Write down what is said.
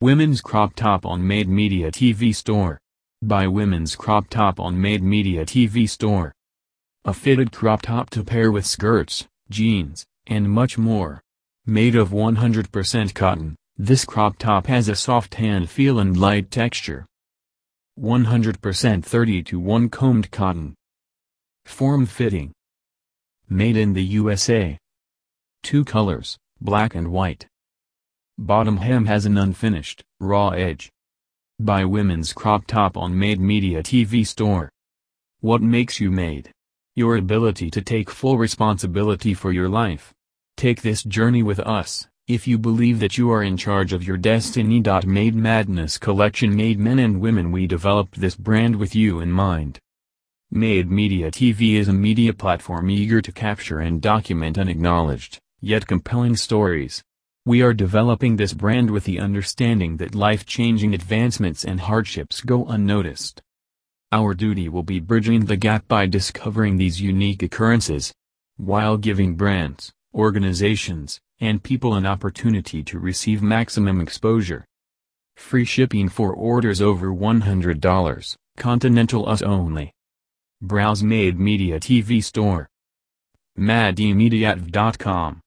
Women's crop top on Made Media TV Store. Buy women's crop top on Made Media TV Store. A fitted crop top to pair with skirts, jeans, and much more. Made of 100% cotton, this crop top has a soft hand feel and light texture. 100% 30-to-1 combed cotton. Form-fitting. Made in the USA. 2 colors, black and white. Bottom hem has an unfinished, raw edge. Buy women's crop top on Made Media TV Store. What makes you Made? Your ability to take full responsibility for your life. Take this journey with us, if you believe that you are in charge of your destiny. Made Madness Collection. Made men and women. We developed this brand with you in mind. Made Media TV is a media platform eager to capture and document unacknowledged, yet compelling stories. We are developing this brand with the understanding that life-changing advancements and hardships go unnoticed. Our duty will be bridging the gap by discovering these unique occurrences, while giving brands, organizations, and people an opportunity to receive maximum exposure. Free shipping for orders over $100, Continental US only. Browse Made Media TV Store. MadMediaTV.com